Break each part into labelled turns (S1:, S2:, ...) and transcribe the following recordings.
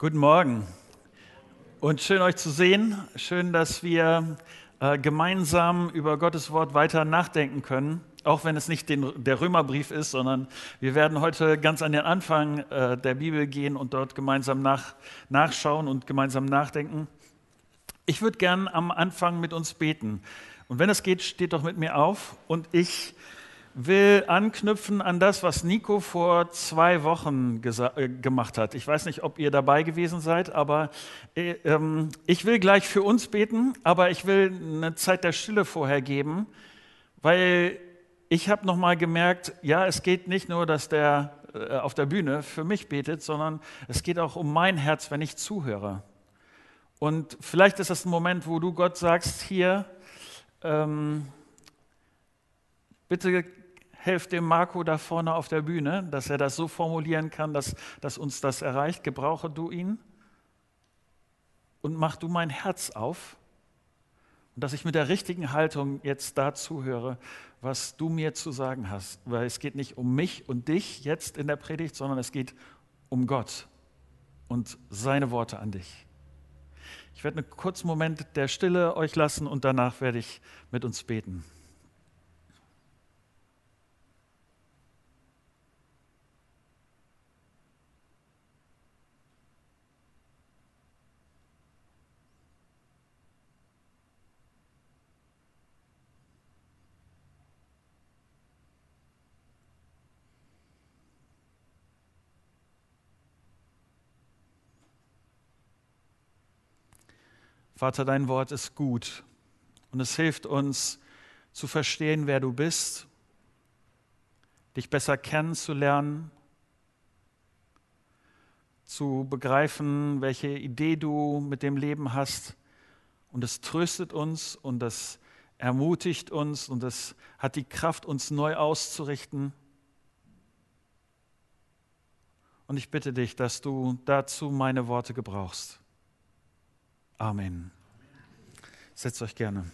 S1: Guten Morgen und schön euch zu sehen. Schön, dass wir gemeinsam über Gottes Wort weiter nachdenken können, auch wenn es nicht der Römerbrief ist, sondern wir werden heute ganz an den Anfang der Bibel gehen und dort gemeinsam nachschauen und gemeinsam nachdenken. Ich würde gern am Anfang mit uns beten. Und wenn es geht, steht doch mit mir auf und ich will anknüpfen an das, was Nico vor 2 Wochen gemacht hat. Ich weiß nicht, ob ihr dabei gewesen seid, aber ich will gleich für uns beten, aber ich will eine Zeit der Stille vorher geben, weil ich habe nochmal gemerkt, ja, es geht nicht nur, dass der auf der Bühne für mich betet, sondern es geht auch um mein Herz, wenn ich zuhöre. Und vielleicht ist das ein Moment, wo du Gott sagst, hier, bitte helft dem Marco da vorne auf der Bühne, dass er das so formulieren kann, dass uns das erreicht. Gebrauche du ihn und mach du mein Herz auf und dass ich mit der richtigen Haltung jetzt da zuhöre, was du mir zu sagen hast. Weil es geht nicht um mich und dich jetzt in der Predigt, sondern es geht um Gott und seine Worte an dich. Ich werde einen kurzen Moment der Stille euch lassen und danach werde ich mit uns beten. Vater, dein Wort ist gut und es hilft uns zu verstehen, wer du bist, dich besser kennenzulernen, zu begreifen, welche Idee du mit dem Leben hast. Und es tröstet uns und es ermutigt uns und es hat die Kraft, uns neu auszurichten. Und ich bitte dich, dass du dazu meine Worte gebrauchst. Amen. Setzt euch gerne.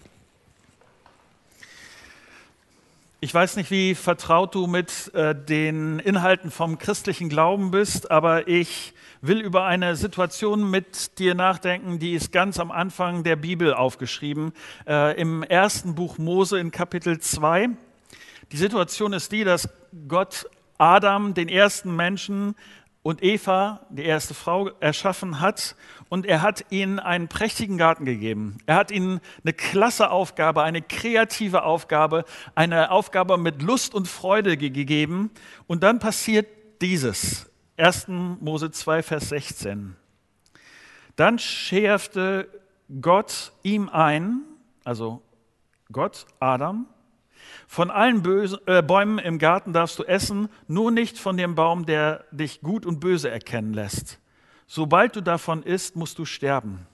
S1: Ich weiß nicht, wie vertraut du mit den Inhalten vom christlichen Glauben bist, aber ich will über eine Situation mit dir nachdenken, die ist ganz am Anfang der Bibel aufgeschrieben, im ersten Buch Mose in Kapitel 2. Die Situation ist die, dass Gott Adam, den ersten Menschen, und Eva, die erste Frau, erschaffen hat und er hat ihnen einen prächtigen Garten gegeben. Er hat ihnen eine klasse Aufgabe, eine kreative Aufgabe, eine Aufgabe mit Lust und Freude gegeben und dann passiert dieses. 1. Mose 2, Vers 16. Dann schärfte Gott ihm ein, also Gott, Adam, von allen Bäumen im Garten darfst du essen, nur nicht von dem Baum, der dich gut und böse erkennen lässt. Sobald du davon isst, musst du sterben.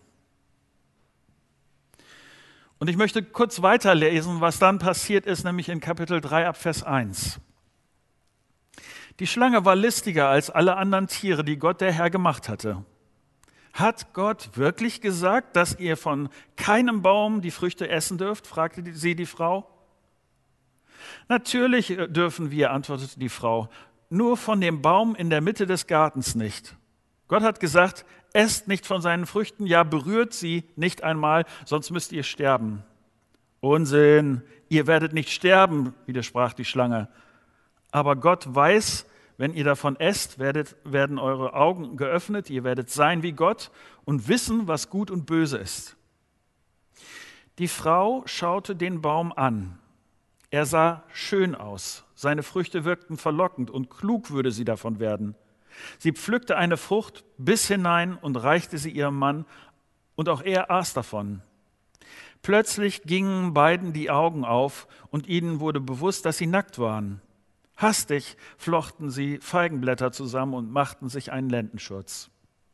S1: Und ich möchte kurz weiterlesen, was dann passiert ist, nämlich in Kapitel 3 ab Vers 1. Die Schlange war listiger als alle anderen Tiere, die Gott der Herr gemacht hatte. Hat Gott wirklich gesagt, dass ihr von keinem Baum die Früchte essen dürft? Fragte sie die Frau. Natürlich dürfen wir, antwortete die Frau, nur von dem Baum in der Mitte des Gartens nicht. Gott hat gesagt, esst nicht von seinen Früchten, ja, berührt sie nicht einmal, sonst müsst ihr sterben. Unsinn, ihr werdet nicht sterben, widersprach die Schlange. Aber Gott weiß, wenn ihr davon esst, werden eure Augen geöffnet, ihr werdet sein wie Gott und wissen, was gut und böse ist. Die Frau schaute den Baum an. Er sah schön aus, seine Früchte wirkten verlockend und klug würde sie davon werden. Sie pflückte eine Frucht bis hinein und reichte sie ihrem Mann, und auch er aß davon. Plötzlich gingen beiden die Augen auf und ihnen wurde bewusst, dass sie nackt waren. Hastig flochten sie Feigenblätter zusammen und machten sich einen Lendenschurz.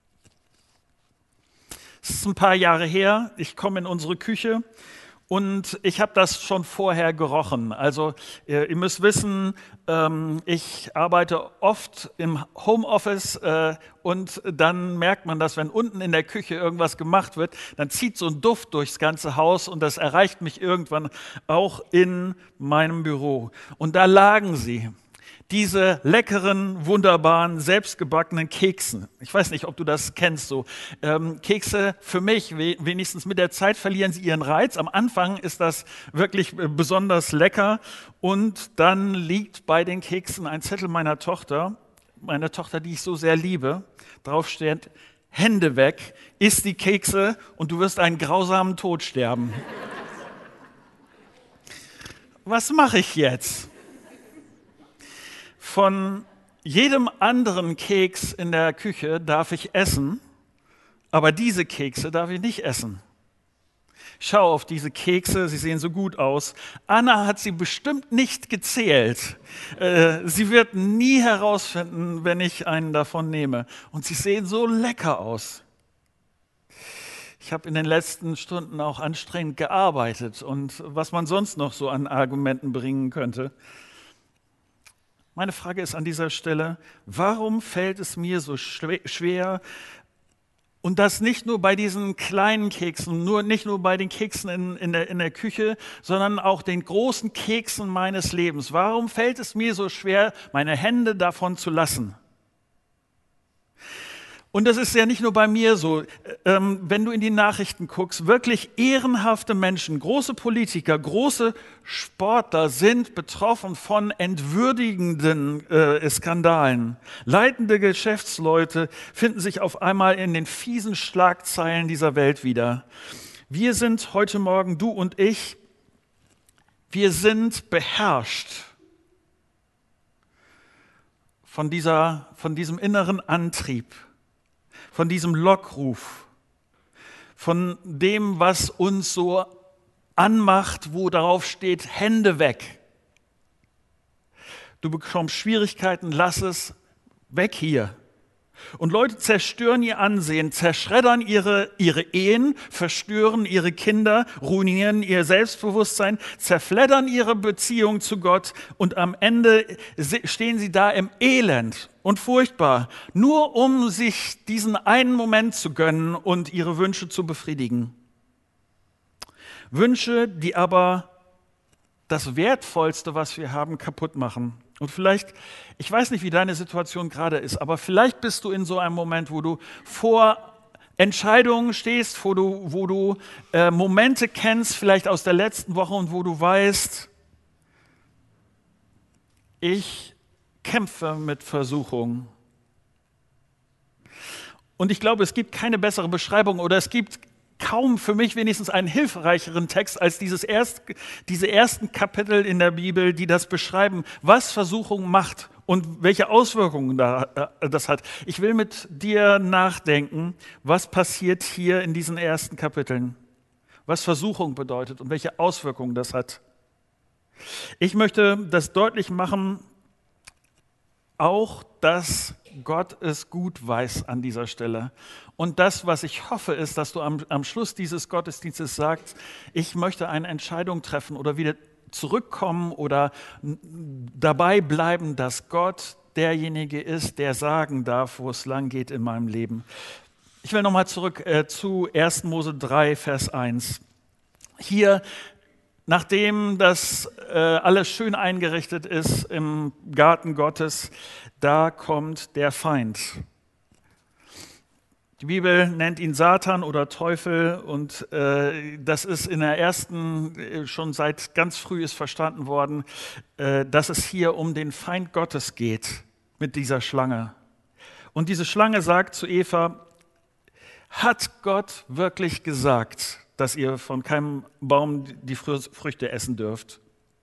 S1: Es ist ein paar Jahre her, ich komme in unsere Küche. Und ich habe das schon vorher gerochen. Also ihr müsst wissen, ich arbeite oft im Homeoffice und dann merkt man, dass wenn unten in der Küche irgendwas gemacht wird, dann zieht so ein Duft durchs ganze Haus und das erreicht mich irgendwann auch in meinem Büro. Und da lagen sie, Diese leckeren, wunderbaren, selbstgebackenen Kekse. Ich weiß nicht, ob du das kennst. So Kekse für mich, wenigstens mit der Zeit verlieren sie ihren Reiz. Am Anfang ist das wirklich besonders lecker. Und dann liegt bei den Keksen ein Zettel meiner Tochter, die ich so sehr liebe. Drauf steht: Hände weg, iss die Kekse und du wirst einen grausamen Tod sterben. Was mache ich jetzt? Von jedem anderen Keks in der Küche darf ich essen, aber diese Kekse darf ich nicht essen. Schau auf diese Kekse, sie sehen so gut aus. Anna hat sie bestimmt nicht gezählt. Sie wird nie herausfinden, wenn ich einen davon nehme. Und sie sehen so lecker aus. Ich habe in den letzten Stunden auch anstrengend gearbeitet und was man sonst noch so an Argumenten bringen könnte. Meine Frage ist an dieser Stelle: Warum fällt es mir so schwer, und das nicht nur bei diesen kleinen Keksen, nicht nur bei den Keksen in der Küche, sondern auch den großen Keksen meines Lebens? Warum fällt es mir so schwer, meine Hände davon zu lassen? Und das ist ja nicht nur bei mir so. Wenn du in die Nachrichten guckst, wirklich ehrenhafte Menschen, große Politiker, große Sportler sind betroffen von entwürdigenden Skandalen. Leitende Geschäftsleute finden sich auf einmal in den fiesen Schlagzeilen dieser Welt wieder. Wir sind heute Morgen, du und ich, wir sind beherrscht von diesem inneren Antrieb, von diesem Lockruf, von dem, was uns so anmacht, wo darauf steht: Hände weg. Du bekommst Schwierigkeiten, lass es weg hier. Und Leute zerstören ihr Ansehen, zerschreddern ihre Ehen, verstören ihre Kinder, ruinieren ihr Selbstbewusstsein, zerfleddern ihre Beziehung zu Gott und am Ende stehen sie da im Elend und furchtbar, nur um sich diesen einen Moment zu gönnen und ihre Wünsche zu befriedigen. Wünsche, die aber das Wertvollste, was wir haben, kaputt machen. Und vielleicht, ich weiß nicht, wie deine Situation gerade ist, aber vielleicht bist du in so einem Moment, wo du vor Entscheidungen stehst, wo du Momente kennst, vielleicht aus der letzten Woche, und wo du weißt: Ich kämpfe mit Versuchung. Und ich glaube, es gibt keine bessere Beschreibung, oder es gibt kaum, für mich wenigstens, einen hilfreicheren Text als diese ersten Kapitel in der Bibel, die das beschreiben, was Versuchung macht und welche Auswirkungen das hat. Ich will mit dir nachdenken, was passiert hier in diesen ersten Kapiteln, was Versuchung bedeutet und welche Auswirkungen das hat. Ich möchte das deutlich machen, auch dass Gott es gut weiß an dieser Stelle. Und das, was ich hoffe, ist, dass du am Schluss dieses Gottesdienstes sagst: Ich möchte eine Entscheidung treffen oder wieder zurückkommen oder dabei bleiben, dass Gott derjenige ist, der sagen darf, wo es lang geht in meinem Leben. Ich will nochmal zurück zu 1. Mose 3, Vers 1. Hier, nachdem das alles schön eingerichtet ist im Garten Gottes, da kommt der Feind. Die Bibel nennt ihn Satan oder Teufel, und das ist in der ersten, schon seit ganz früh ist verstanden worden, dass es hier um den Feind Gottes geht mit dieser Schlange. Und diese Schlange sagt zu Eva: Hat Gott wirklich gesagt, dass ihr von keinem Baum die Früchte essen dürft?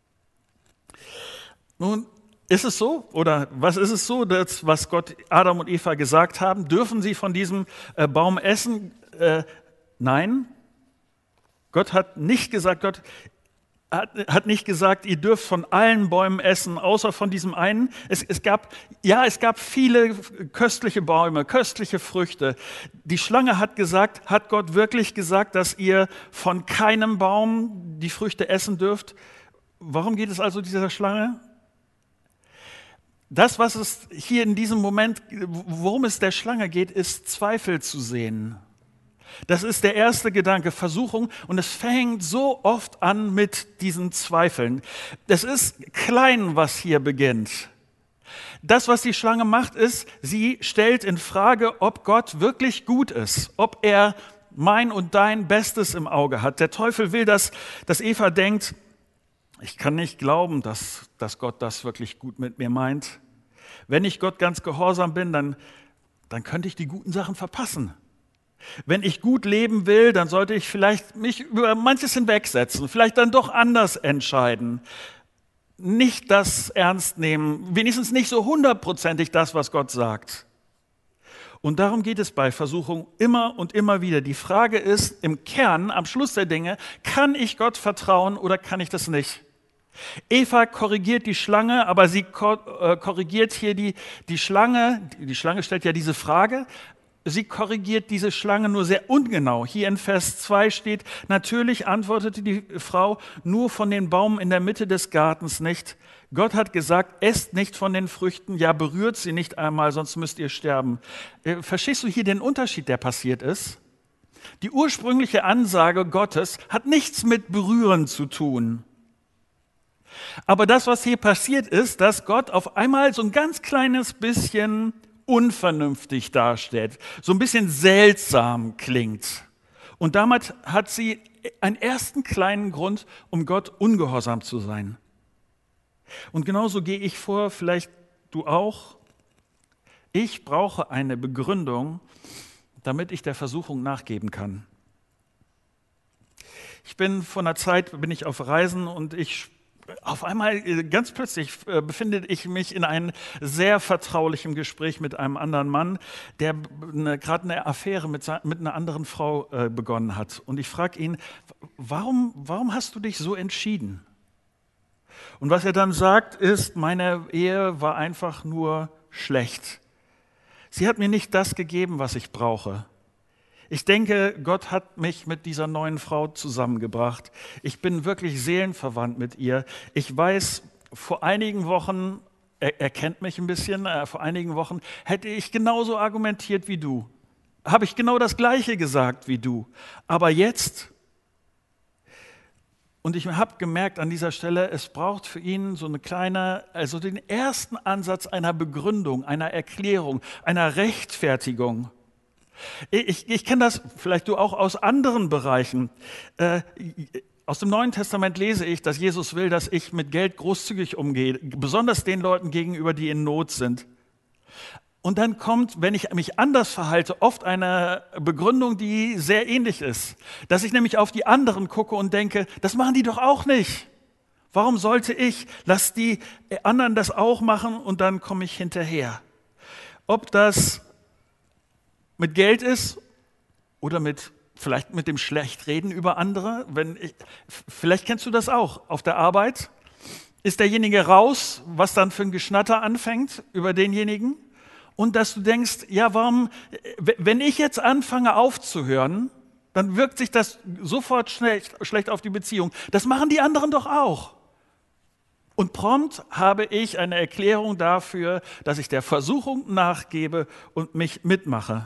S1: Nun, ist es so, oder was ist es so, dass, was Gott Adam und Eva gesagt haben? Dürfen sie von diesem Baum essen? Nein. Gott hat nicht gesagt, ihr dürft von allen Bäumen essen, außer von diesem einen. Es gab viele köstliche Bäume, köstliche Früchte. Die Schlange hat Gott wirklich gesagt, dass ihr von keinem Baum die Früchte essen dürft? Warum geht es also dieser Schlange? Das, was es hier in diesem Moment, worum es der Schlange geht, ist Zweifel zu sehen. Das ist der erste Gedanke, Versuchung, und es fängt so oft an mit diesen Zweifeln. Es ist klein, was hier beginnt. Das, was die Schlange macht, ist, sie stellt in Frage, ob Gott wirklich gut ist, ob er mein und dein Bestes im Auge hat. Der Teufel will, dass Eva denkt, ich kann nicht glauben, dass Gott das wirklich gut mit mir meint. Wenn ich Gott ganz gehorsam bin, dann könnte ich die guten Sachen verpassen. Wenn ich gut leben will, dann sollte ich vielleicht mich über manches hinwegsetzen, vielleicht dann doch anders entscheiden. Nicht das ernst nehmen, wenigstens nicht so 100%ig das, was Gott sagt. Und darum geht es bei Versuchung immer und immer wieder. Die Frage ist im Kern, am Schluss der Dinge, kann ich Gott vertrauen oder kann ich das nicht? Eva korrigiert die Schlange, aber sie korrigiert hier die Schlange. Die Schlange stellt ja diese Frage. Sie korrigiert diese Schlange nur sehr ungenau. Hier in Vers 2 steht, natürlich antwortete die Frau, nur von den Baum in der Mitte des Gartens nicht. Gott hat gesagt, esst nicht von den Früchten, ja berührt sie nicht einmal, sonst müsst ihr sterben. Verstehst du hier den Unterschied, der passiert ist? Die ursprüngliche Ansage Gottes hat nichts mit Berühren zu tun. Aber das, was hier passiert ist, dass Gott auf einmal so ein ganz kleines bisschen unvernünftig darstellt, so ein bisschen seltsam klingt. Und damit hat sie einen ersten kleinen Grund, um Gott ungehorsam zu sein. Und genauso gehe ich vor, vielleicht du auch. Ich brauche eine Begründung, damit ich der Versuchung nachgeben kann. Vor einer Zeit bin ich auf Reisen und auf einmal, ganz plötzlich, befinde ich mich in einem sehr vertraulichen Gespräch mit einem anderen Mann, der gerade eine Affäre mit einer anderen Frau begonnen hat. Und ich frage ihn, warum hast du dich so entschieden? Und was er dann sagt, ist, meine Ehe war einfach nur schlecht. Sie hat mir nicht das gegeben, was ich brauche. Ich denke, Gott hat mich mit dieser neuen Frau zusammengebracht. Ich bin wirklich seelenverwandt mit ihr. Ich weiß, vor einigen Wochen, er kennt mich ein bisschen, vor einigen Wochen hätte ich genauso argumentiert wie du. Habe ich genau das Gleiche gesagt wie du. Aber jetzt, und ich habe gemerkt an dieser Stelle, es braucht für ihn so den ersten Ansatz einer Begründung, einer Erklärung, einer Rechtfertigung. Ich kenne das vielleicht du auch aus anderen Bereichen. Aus dem Neuen Testament lese ich, dass Jesus will, dass ich mit Geld großzügig umgehe, besonders den Leuten gegenüber, die in Not sind. Und dann kommt, wenn ich mich anders verhalte, oft eine Begründung, die sehr ähnlich ist. Dass ich nämlich auf die anderen gucke und denke, das machen die doch auch nicht. Warum sollte ich? Lass die anderen das auch machen und dann komme ich hinterher. Ob das mit Geld ist oder vielleicht mit dem Schlechtreden über andere. Vielleicht kennst du das auch. Auf der Arbeit ist derjenige raus, was dann für ein Geschnatter anfängt über denjenigen. Und dass du denkst, ja, wenn ich jetzt anfange aufzuhören, dann wirkt sich das sofort schlecht auf die Beziehung. Das machen die anderen doch auch. Und prompt habe ich eine Erklärung dafür, dass ich der Versuchung nachgebe und mich mitmache.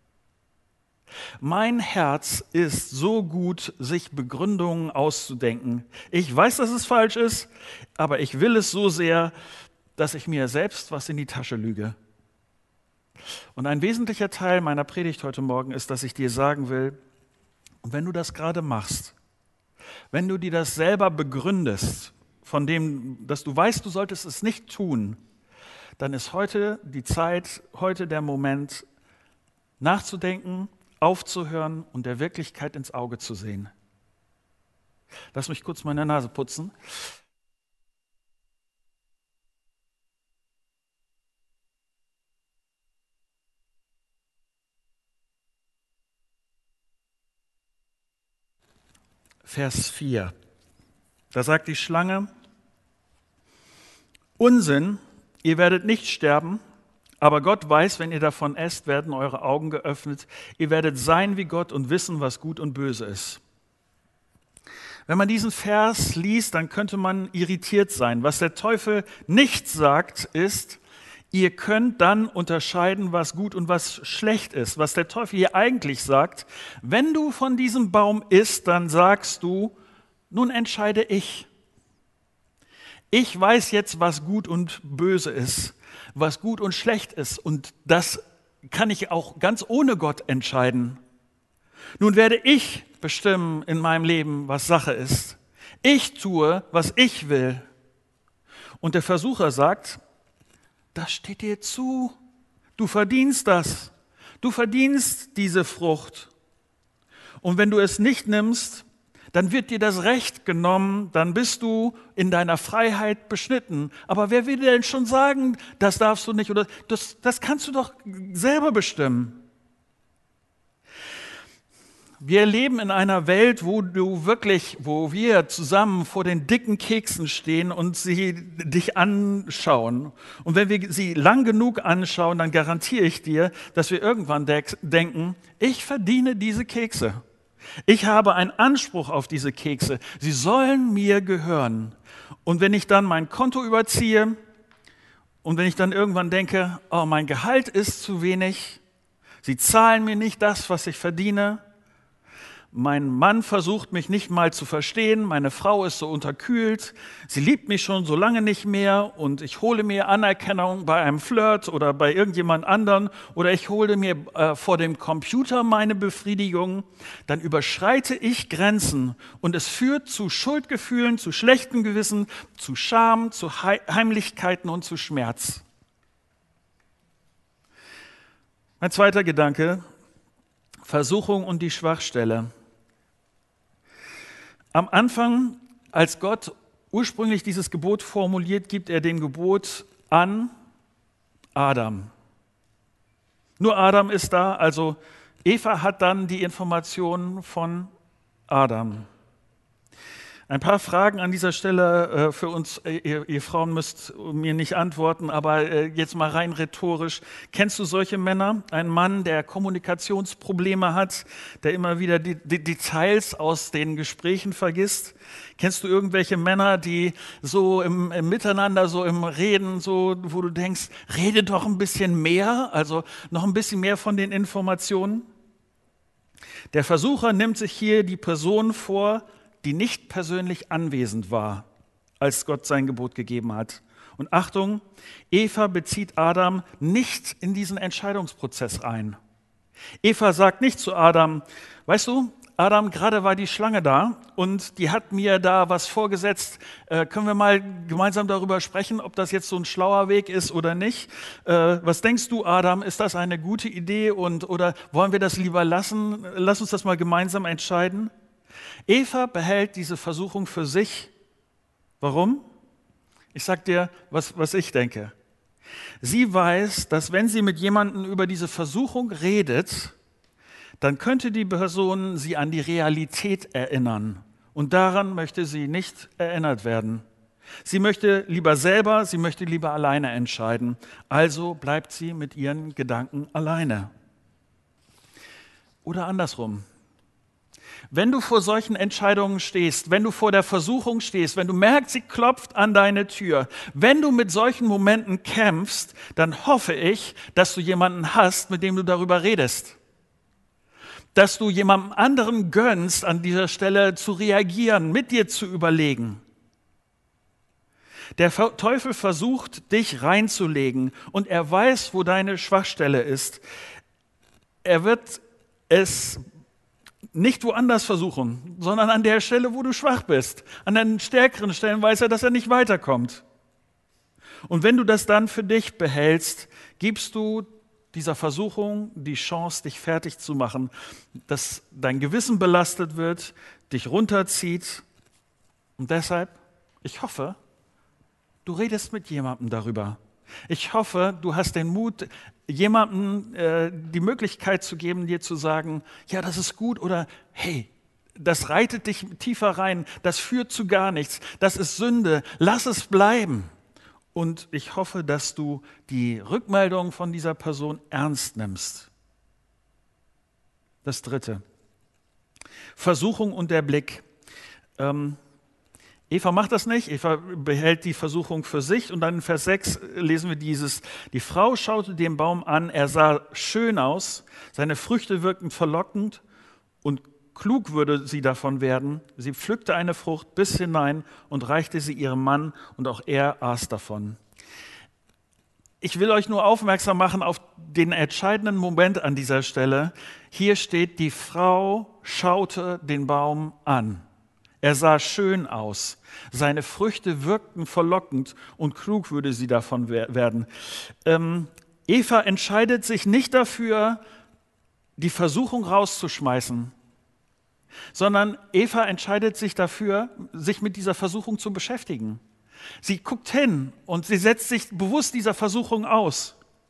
S1: Mein Herz ist so gut, sich Begründungen auszudenken. Ich weiß, dass es falsch ist, aber ich will es so sehr, dass ich mir selbst was in die Tasche lüge. Und ein wesentlicher Teil meiner Predigt heute Morgen ist, dass ich dir sagen will, wenn du das gerade machst, wenn du dir das selber begründest, von dem, dass du weißt, du solltest es nicht tun, dann ist heute die Zeit, heute der Moment, nachzudenken, aufzuhören und der Wirklichkeit ins Auge zu sehen. Lass mich kurz meine Nase putzen. Vers 4. Da sagt die Schlange, Unsinn, ihr werdet nicht sterben, aber Gott weiß, wenn ihr davon esst, werden eure Augen geöffnet. Ihr werdet sein wie Gott und wissen, was gut und böse ist. Wenn man diesen Vers liest, dann könnte man irritiert sein. Was der Teufel nicht sagt, ist, ihr könnt dann unterscheiden, was gut und was schlecht ist. Was der Teufel hier eigentlich sagt, wenn du von diesem Baum isst, dann sagst du, nun entscheide ich. Ich weiß jetzt, was gut und böse ist. was gut und schlecht ist. Und das kann ich auch ganz ohne Gott entscheiden. Nun werde ich bestimmen in meinem Leben, was Sache ist. Ich tue, was ich will. Und der Versucher sagt, das steht dir zu. Du verdienst das. Du verdienst diese Frucht. Und wenn du es nicht nimmst, dann wird dir das Recht genommen, dann bist du in deiner Freiheit beschnitten. Aber wer will dir denn schon sagen, das darfst du nicht oder das kannst du doch selber bestimmen. Wir leben in einer Welt, wo wir zusammen vor den dicken Keksen stehen und sie dich anschauen. Und wenn wir sie lang genug anschauen, dann garantiere ich dir, dass wir irgendwann denken, ich verdiene diese Kekse. Ich habe einen Anspruch auf diese Kekse. Sie sollen mir gehören. Und wenn ich dann mein Konto überziehe und wenn ich dann irgendwann denke, oh, mein Gehalt ist zu wenig, sie zahlen mir nicht das, was ich verdiene, mein Mann versucht mich nicht mal zu verstehen, meine Frau ist so unterkühlt, sie liebt mich schon so lange nicht mehr und ich hole mir Anerkennung bei einem Flirt oder bei irgendjemand anderen oder ich hole mir vor dem Computer meine Befriedigung, dann überschreite ich Grenzen und es führt zu Schuldgefühlen, zu schlechtem Gewissen, zu Scham, zu Heimlichkeiten und zu Schmerz. Mein zweiter Gedanke, Versuchung und die Schwachstelle. Am Anfang, als Gott ursprünglich dieses Gebot formuliert, gibt er dem Gebot an Adam. Nur Adam ist da, also Eva hat dann die Informationen von Adam. Ein paar Fragen an dieser Stelle für uns, ihr Frauen müsst mir nicht antworten, aber jetzt mal rein rhetorisch. Kennst du solche Männer? Ein Mann, der Kommunikationsprobleme hat, der immer wieder die Details aus den Gesprächen vergisst? Kennst du irgendwelche Männer, die so im Miteinander, so im Reden, so, wo du denkst, rede doch ein bisschen mehr, also noch ein bisschen mehr von den Informationen? Der Versucher nimmt sich hier die Person vor, die nicht persönlich anwesend war, als Gott sein Gebot gegeben hat. Und Achtung, Eva bezieht Adam nicht in diesen Entscheidungsprozess ein. Eva sagt nicht zu Adam, weißt du, Adam, gerade war die Schlange da und die hat mir da was vorgesetzt. Können wir mal gemeinsam darüber sprechen, ob das jetzt so ein schlauer Weg ist oder nicht? Was denkst du, Adam, ist das eine gute Idee oder wollen wir das lieber lassen? Lass uns das mal gemeinsam entscheiden. Eva behält diese Versuchung für sich. Warum? Ich sage dir, was ich denke. Sie weiß, dass wenn sie mit jemandem über diese Versuchung redet, dann könnte die Person sie an die Realität erinnern. Und daran möchte sie nicht erinnert werden. Sie möchte lieber alleine entscheiden. Also bleibt sie mit ihren Gedanken alleine. Oder andersrum. Wenn du vor solchen Entscheidungen stehst, wenn du vor der Versuchung stehst, wenn du merkst, sie klopft an deine Tür, wenn du mit solchen Momenten kämpfst, dann hoffe ich, dass du jemanden hast, mit dem du darüber redest. Dass du jemandem anderen gönnst, an dieser Stelle zu reagieren, mit dir zu überlegen. Der Teufel versucht, dich reinzulegen und er weiß, wo deine Schwachstelle ist. Er wird es nicht woanders versuchen, sondern an der Stelle, wo du schwach bist. An den stärkeren Stellen weiß er, dass er nicht weiterkommt. Und wenn du das dann für dich behältst, gibst du dieser Versuchung die Chance, dich fertig zu machen, dass dein Gewissen belastet wird, dich runterzieht. Und deshalb, ich hoffe, du redest mit jemandem darüber. Ich hoffe, du hast den Mut, jemandem die Möglichkeit zu geben, dir zu sagen, ja, das ist gut oder hey, das reitet dich tiefer rein, das führt zu gar nichts, das ist Sünde, lass es bleiben. Und ich hoffe, dass du die Rückmeldung von dieser Person ernst nimmst. Das Dritte, Versuchung und der Blick. Eva macht das nicht, Eva behält die Versuchung für sich und dann in Vers 6 lesen wir dieses, die Frau schaute den Baum an, er sah schön aus, seine Früchte wirkten verlockend und klug würde sie davon werden. Sie pflückte eine Frucht bis hinein und reichte sie ihrem Mann und auch er aß davon. Ich will euch nur aufmerksam machen auf den entscheidenden Moment an dieser Stelle. Hier steht, die Frau schaute den Baum an. Er sah schön aus. Seine Früchte wirkten verlockend und klug würde sie davon werden. Eva entscheidet sich nicht dafür, die Versuchung rauszuschmeißen, sondern Eva entscheidet sich dafür, sich mit dieser Versuchung zu beschäftigen. Sie guckt hin und sie setzt sich bewusst dieser Versuchung aus.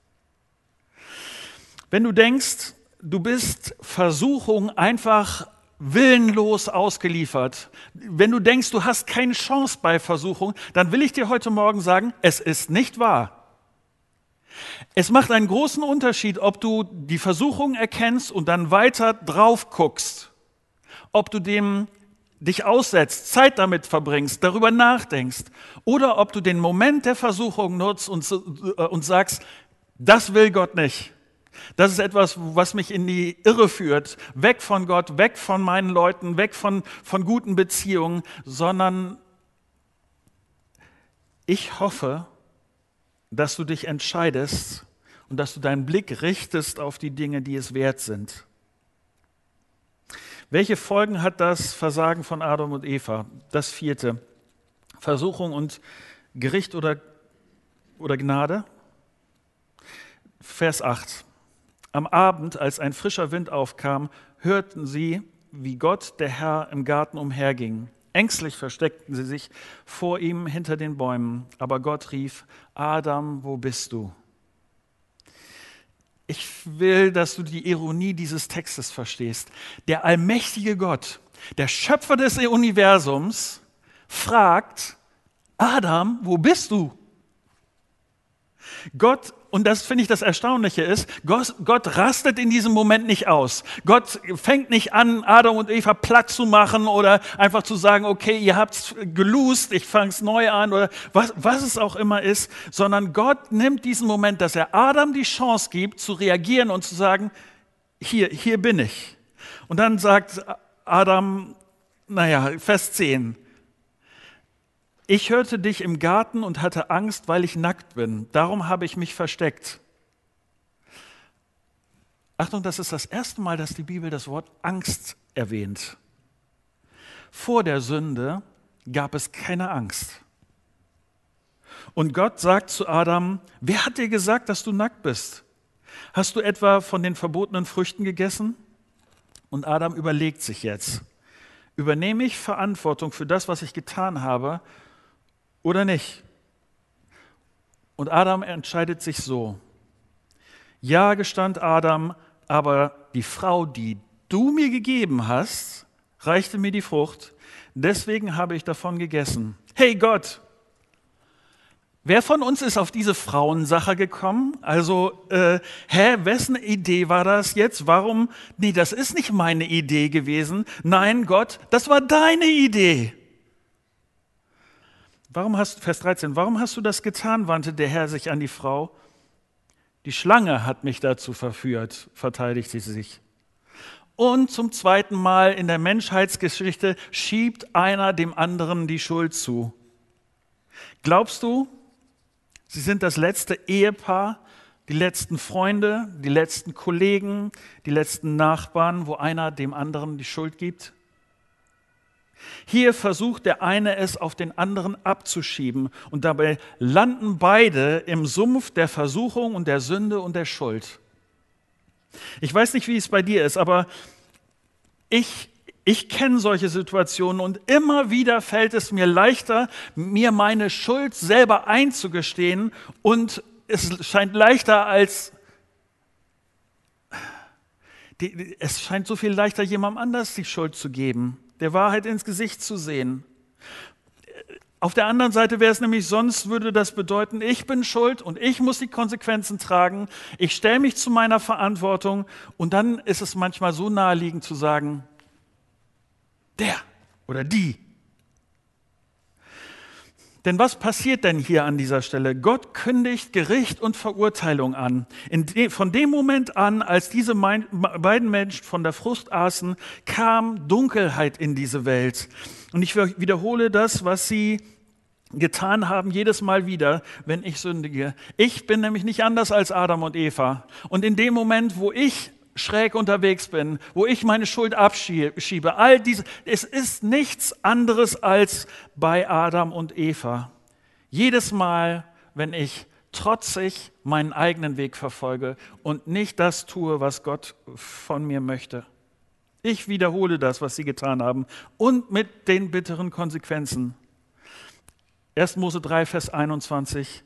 S1: Wenn du denkst, du bist Versuchung einfach willenlos ausgeliefert, wenn du denkst, du hast keine Chance bei Versuchung, dann will ich dir heute Morgen sagen, es ist nicht wahr. Es macht einen großen Unterschied, ob du die Versuchung erkennst und dann weiter drauf guckst, ob du dem dich aussetzt, Zeit damit verbringst, darüber nachdenkst, oder ob du den Moment der Versuchung nutzt und sagst, das will Gott nicht. Das ist etwas, was mich in die Irre führt, weg von Gott, weg von meinen Leuten, weg von guten Beziehungen, sondern ich hoffe, dass du dich entscheidest und dass du deinen Blick richtest auf die Dinge, die es wert sind. Welche Folgen hat das Versagen von Adam und Eva? Das 4. Versuchung und Gericht oder Gnade? Vers 8. Am Abend, als ein frischer Wind aufkam, hörten sie, wie Gott, der Herr, im Garten umherging. Ängstlich versteckten sie sich vor ihm hinter den Bäumen. Aber Gott rief, Adam, wo bist du? Ich will, dass du die Ironie dieses Textes verstehst. Der allmächtige Gott, der Schöpfer des Universums, fragt, Adam, wo bist du? Gott, und das finde ich das Erstaunliche ist, Gott rastet in diesem Moment nicht aus. Gott fängt nicht an, Adam und Eva platt zu machen oder einfach zu sagen, okay, ihr habt's gelost, ich fang's neu an oder was es auch immer ist, sondern Gott nimmt diesen Moment, dass er Adam die Chance gibt, zu reagieren und zu sagen, hier bin ich. Und dann sagt Adam, Vers 10, ich hörte dich im Garten und hatte Angst, weil ich nackt bin. Darum habe ich mich versteckt. Achtung, das ist das erste Mal, dass die Bibel das Wort Angst erwähnt. Vor der Sünde gab es keine Angst. Und Gott sagt zu Adam, wer hat dir gesagt, dass du nackt bist? Hast du etwa von den verbotenen Früchten gegessen? Und Adam überlegt sich jetzt, übernehme ich Verantwortung für das, was ich getan habe, oder nicht? Und Adam entscheidet sich so. Ja, gestand Adam, aber die Frau, die du mir gegeben hast, reichte mir die Frucht, deswegen habe ich davon gegessen. Hey Gott, wer von uns ist auf diese Frauensache gekommen? Also, wessen Idee war das jetzt? Warum? Nee, das ist nicht meine Idee gewesen. Nein, Gott, das war deine Idee. Vers 13, warum hast du das getan, wandte der Herr sich an die Frau. Die Schlange hat mich dazu verführt, verteidigte sie sich. Und zum zweiten Mal in der Menschheitsgeschichte schiebt einer dem anderen die Schuld zu. Glaubst du, sie sind das letzte Ehepaar, die letzten Freunde, die letzten Kollegen, die letzten Nachbarn, wo einer dem anderen die Schuld gibt? Hier versucht der eine es auf den anderen abzuschieben und dabei landen beide im Sumpf der Versuchung und der Sünde und der Schuld. Ich weiß nicht, wie es bei dir ist, aber ich kenne solche Situationen und immer wieder fällt es mir leichter, mir meine Schuld selber einzugestehen und es scheint leichter es scheint so viel leichter, jemandem anders die Schuld zu geben, der Wahrheit ins Gesicht zu sehen. Auf der anderen Seite wäre es nämlich, sonst würde das bedeuten, ich bin schuld und ich muss die Konsequenzen tragen, ich stelle mich zu meiner Verantwortung und dann ist es manchmal so naheliegend zu sagen, der oder die. Denn was passiert denn hier an dieser Stelle? Gott kündigt Gericht und Verurteilung an. Von dem Moment an, als diese beiden Menschen von der Frucht aßen, kam Dunkelheit in diese Welt. Und ich wiederhole das, was sie getan haben, jedes Mal wieder, wenn ich sündige. Ich bin nämlich nicht anders als Adam und Eva. Und in dem Moment, wo ich schräg unterwegs bin, wo ich meine Schuld abschiebe, all diese, es ist nichts anderes als bei Adam und Eva. Jedes Mal, wenn ich trotzig meinen eigenen Weg verfolge und nicht das tue, was Gott von mir möchte. Ich wiederhole das, was sie getan haben und mit den bitteren Konsequenzen. 1. Mose 3, Vers 21.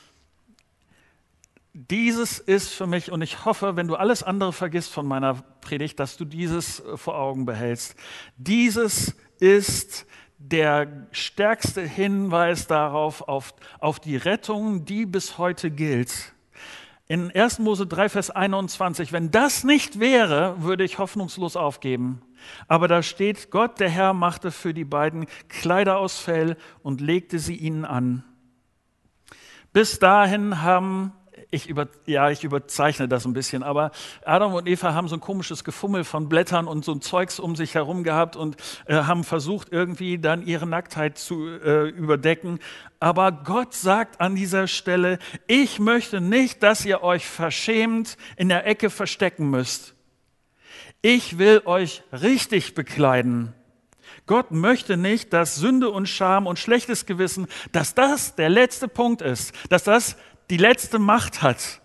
S1: Dieses ist für mich, und ich hoffe, wenn du alles andere vergisst von meiner Predigt, dass du dieses vor Augen behältst. Dieses ist der stärkste Hinweis darauf, auf die Rettung, die bis heute gilt. In 1. Mose 3, Vers 21, wenn das nicht wäre, würde ich hoffnungslos aufgeben. Aber da steht, Gott, der Herr, machte für die beiden Kleider aus Fell und legte sie ihnen an. Bis dahin haben, ich überzeichne das ein bisschen, aber Adam und Eva haben so ein komisches Gefummel von Blättern und so ein Zeugs um sich herum gehabt und haben versucht, irgendwie dann ihre Nacktheit zu überdecken. Aber Gott sagt an dieser Stelle, ich möchte nicht, dass ihr euch verschämt in der Ecke verstecken müsst. Ich will euch richtig bekleiden. Gott möchte nicht, dass Sünde und Scham und schlechtes Gewissen, dass das der letzte Punkt ist, dass das die letzte Macht hat.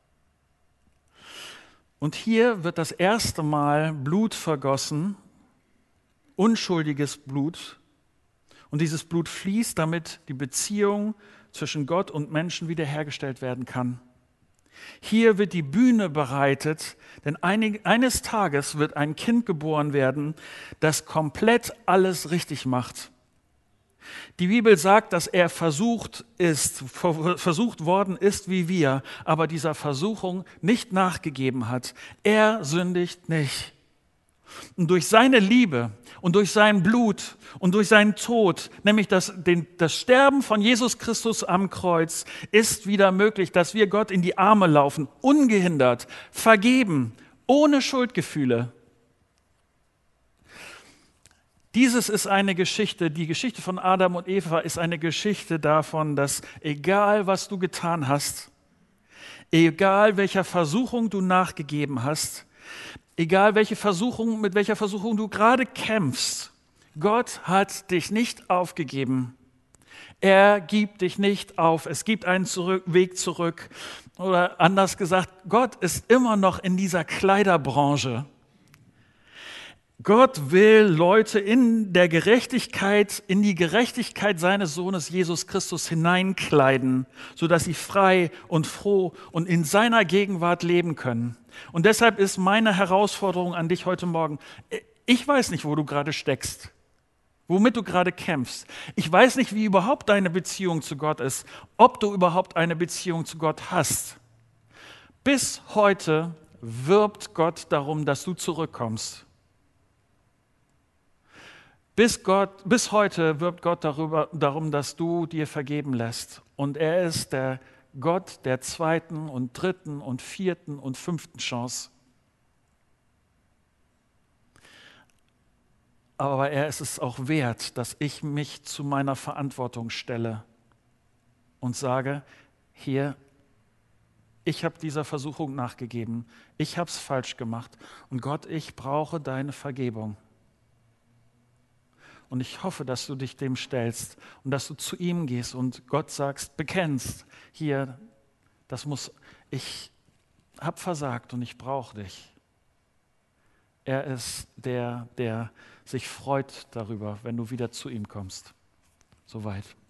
S1: Und hier wird das erste Mal Blut vergossen, unschuldiges Blut. Und dieses Blut fließt, damit die Beziehung zwischen Gott und Menschen wiederhergestellt werden kann. Hier wird die Bühne bereitet, denn eines Tages wird ein Kind geboren werden, das komplett alles richtig macht. Die Bibel sagt, dass er versucht worden ist wie wir, aber dieser Versuchung nicht nachgegeben hat. Er sündigt nicht. Und durch seine Liebe und durch sein Blut und durch seinen Tod, nämlich das Sterben von Jesus Christus am Kreuz, ist wieder möglich, dass wir Gott in die Arme laufen, ungehindert, vergeben, ohne Schuldgefühle. Dieses ist eine Geschichte, die Geschichte von Adam und Eva ist eine Geschichte davon, dass egal was du getan hast, egal welcher Versuchung du nachgegeben hast, egal mit welcher Versuchung du gerade kämpfst, Gott hat dich nicht aufgegeben. Er gibt dich nicht auf. Es gibt einen Weg zurück. Oder anders gesagt, Gott ist immer noch in dieser Kleiderbranche. Gott will Leute in die Gerechtigkeit seines Sohnes Jesus Christus hineinkleiden, sodass sie frei und froh und in seiner Gegenwart leben können. Und deshalb ist meine Herausforderung an dich heute Morgen, ich weiß nicht, wo du gerade steckst, womit du gerade kämpfst. Ich weiß nicht, wie überhaupt deine Beziehung zu Gott ist, ob du überhaupt eine Beziehung zu Gott hast. Bis heute wirbt Gott darum, dass du zurückkommst. Bis heute wirbt Gott darum, dass du dir vergeben lässt. Und er ist der Gott der zweiten und dritten und vierten und fünften Chance. Aber er ist es auch wert, dass ich mich zu meiner Verantwortung stelle und sage, hier, ich habe dieser Versuchung nachgegeben, ich habe es falsch gemacht und Gott, ich brauche deine Vergebung. Und ich hoffe, dass du dich dem stellst und dass du zu ihm gehst und Gott sagst, bekennst, hier, ich habe versagt und ich brauche dich. Er ist der sich freut darüber, wenn du wieder zu ihm kommst. Soweit.